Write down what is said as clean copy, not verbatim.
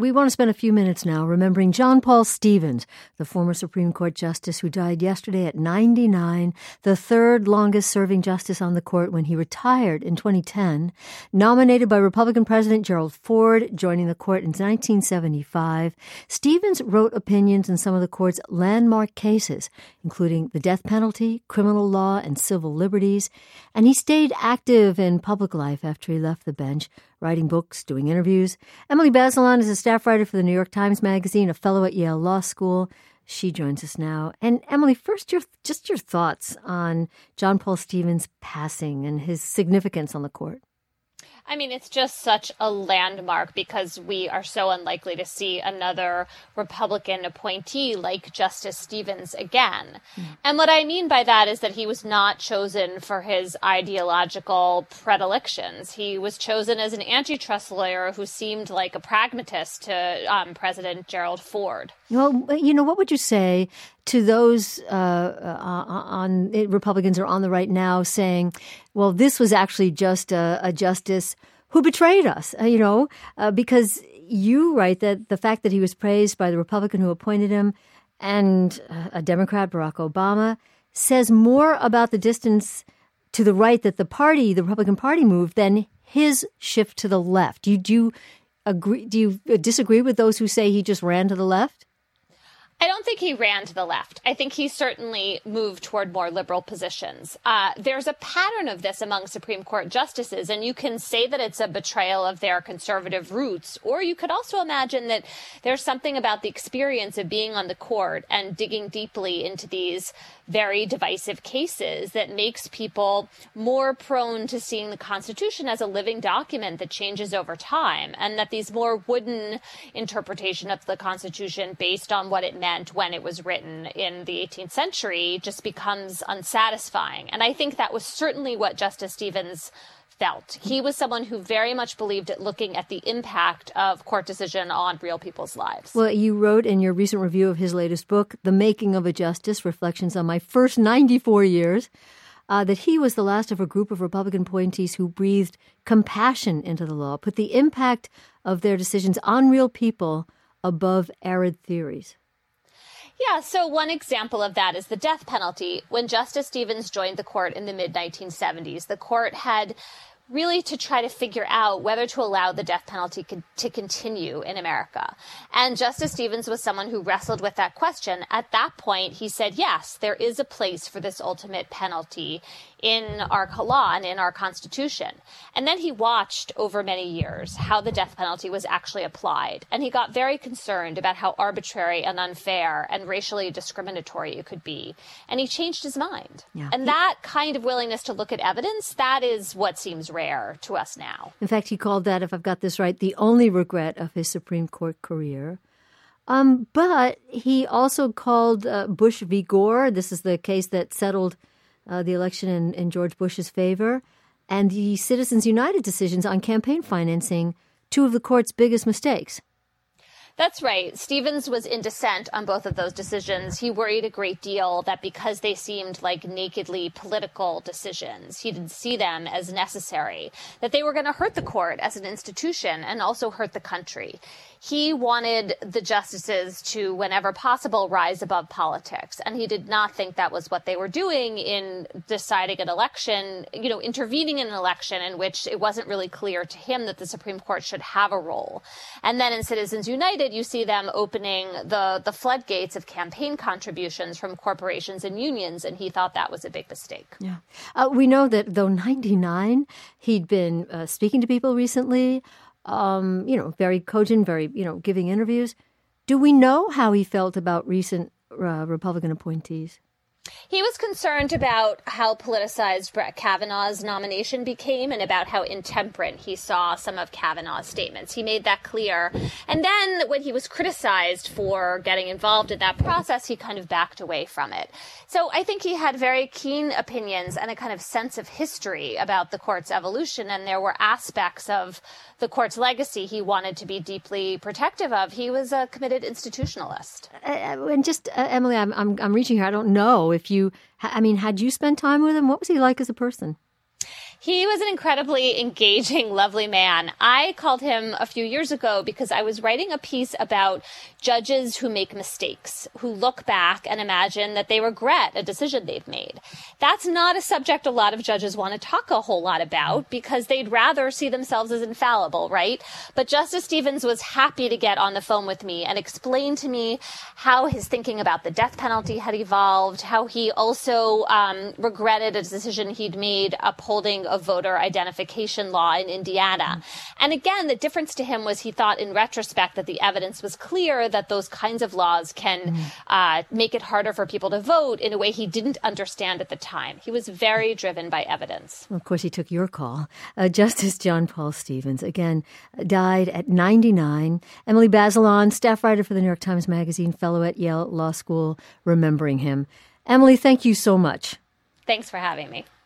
We want to spend a few minutes now remembering John Paul Stevens, the former Supreme Court justice who died yesterday at 99, the third longest serving justice on the court when he retired in 2010, nominated by Republican President Gerald Ford, joining the court in 1975. Stevens wrote opinions in some of the court's landmark cases, including the death penalty, criminal law, and civil liberties, and he stayed active in public life after he left the bench, writing books, doing interviews. Emily Bazelon is a staff writer for the New York Times Magazine, a fellow at Yale Law School. She joins us now. And Emily, first, your thoughts on John Paul Stevens' passing and his significance on the court. I mean, it's just such a landmark because we are so unlikely to see another Republican appointee like Justice Stevens again. And what I mean by that is that he was not chosen for his ideological predilections. He was chosen as an antitrust lawyer who seemed like a pragmatist to President Gerald Ford. Well, what would you say to those Republicans are on the right now saying, well, this was actually just a justice who betrayed us, because you write that the fact that he was praised by the Republican who appointed him and a Democrat, Barack Obama, says more about the distance to the right that the Republican Party moved than his shift to the left. Do you agree? Do you disagree with those who say he just ran to the left? I don't think he ran to the left. I think he certainly moved toward more liberal positions. There's a pattern of this among Supreme Court justices, and you can say that it's a betrayal of their conservative roots, or you could also imagine that there's something about the experience of being on the court and digging deeply into these very divisive cases that makes people more prone to seeing the Constitution as a living document that changes over time, and that these more wooden interpretation of the Constitution based on what it meant when it was written in the 18th century just becomes unsatisfying. And I think that was certainly what Justice Stevens felt. He was someone who very much believed at looking at the impact of court decision on real people's lives. Well, you wrote in your recent review of his latest book, The Making of a Justice, Reflections on My First 94 Years, that he was the last of a group of Republican appointees who breathed compassion into the law, put the impact of their decisions on real people above arid theories. Yeah, so one example of that is the death penalty. When Justice Stevens joined the court in the mid-1970s, the court had really to try to figure out whether to allow the death penalty to continue in America. And Justice Stevens was someone who wrestled with that question. At that point, he said, yes, there is a place for this ultimate penalty in our law and in our Constitution. And then he watched over many years how the death penalty was actually applied. And he got very concerned about how arbitrary and unfair and racially discriminatory it could be. And he changed his mind. Yeah. And that kind of willingness to look at evidence, that is what seems rare to us now. In fact, he called that, if I've got this right, the only regret of his Supreme Court career. But he also called Bush v. Gore. This is the case that settled the election in George Bush's favor, and the Citizens United decisions on campaign financing, two of the court's biggest mistakes. That's right. Stevens was in dissent on both of those decisions. He worried a great deal that because they seemed like nakedly political decisions, he didn't see them as necessary, that they were going to hurt the court as an institution and also hurt the country. He wanted the justices to, whenever possible, rise above politics. And he did not think that was what they were doing in deciding an election, intervening in an election in which it wasn't really clear to him that the Supreme Court should have a role. And then in Citizens United, you see them opening the floodgates of campaign contributions from corporations and unions, and he thought that was a big mistake. Yeah, we know that though 99, he'd been speaking to people recently, very cogent, very, giving interviews. Do we know how he felt about recent Republican appointees? He was concerned about how politicized Brett Kavanaugh's nomination became and about how intemperate he saw some of Kavanaugh's statements. He made that clear. And then when he was criticized for getting involved in that process, he kind of backed away from it. So I think he had very keen opinions and a kind of sense of history about the court's evolution. And there were aspects of the court's legacy he wanted to be deeply protective of. He was a committed institutionalist. And just, Emily, I'm reaching here. I don't know if you, had you spent time with him? What was he like as a person? He was an incredibly engaging, lovely man. I called him a few years ago because I was writing a piece about judges who make mistakes, who look back and imagine that they regret a decision they've made. That's not a subject a lot of judges want to talk a whole lot about because they'd rather see themselves as infallible, right? But Justice Stevens was happy to get on the phone with me and explain to me how his thinking about the death penalty had evolved, how he also regretted a decision he'd made upholding a voter identification law in Indiana. And again, the difference to him was he thought in retrospect that the evidence was clear that those kinds of laws can make it harder for people to vote in a way he didn't understand at the time. He was very driven by evidence. Well, of course, he took your call. Justice John Paul Stevens, again, died at 99. Emily Bazelon, staff writer for the New York Times Magazine, fellow at Yale Law School, remembering him. Emily, thank you so much. Thanks for having me.